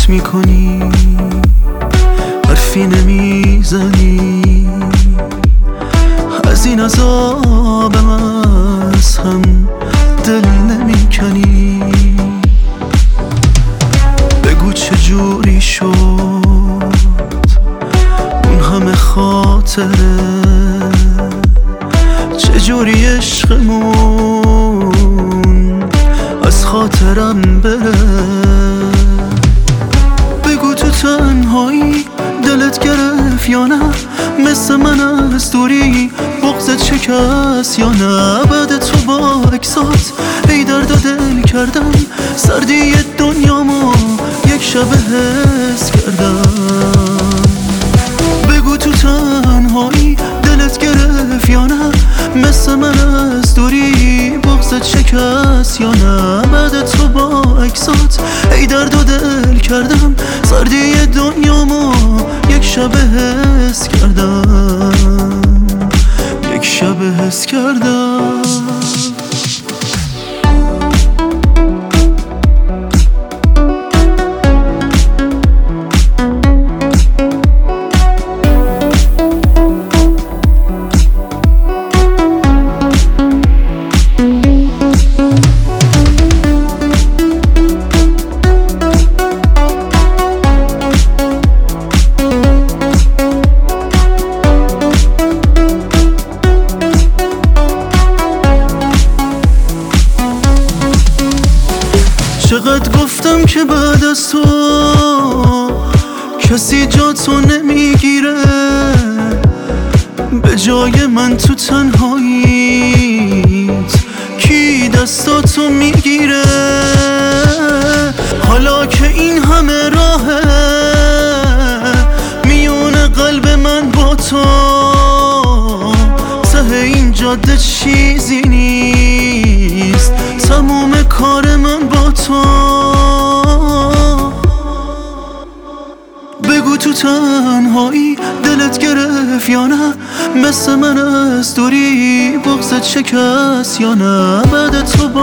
سکوت میکنی، حرفی نمیزنی، از این عذابم از هم دل نمیکنی. بگو چجوری شد اون همه خاطره، چجوری عشقمون از خاطرم بره. بگو تو تنهایی دلت گرفت یا نه، مثل من از دوری بغضت شکست یا نه. بعد تو با اکسات ای درد و دل کردم، سردی دنیامو یک شب حس کردم. بگو تو تنهایی دلت گرفت یا نه، مثل من از دوری بغضت شکست یا نه. بعد تو با اکسات ای درد و دل کردم، سردی دنیامو یک شب حس کردم، یک شب حس کردم. چقدر گفتم که بعد از تو کسی جا تو نمیگیره، به جای من تو تنهاییت کی دستاتو میگیره. حالا که این همه راهه میونه قلب من با تو، ته این جاده چیزی نیست، تموم کار من با تو. بگو تو تنهایی دلت گرفت یا نه، مثل من از دوری بغضت شکست یا نه. بعد تو با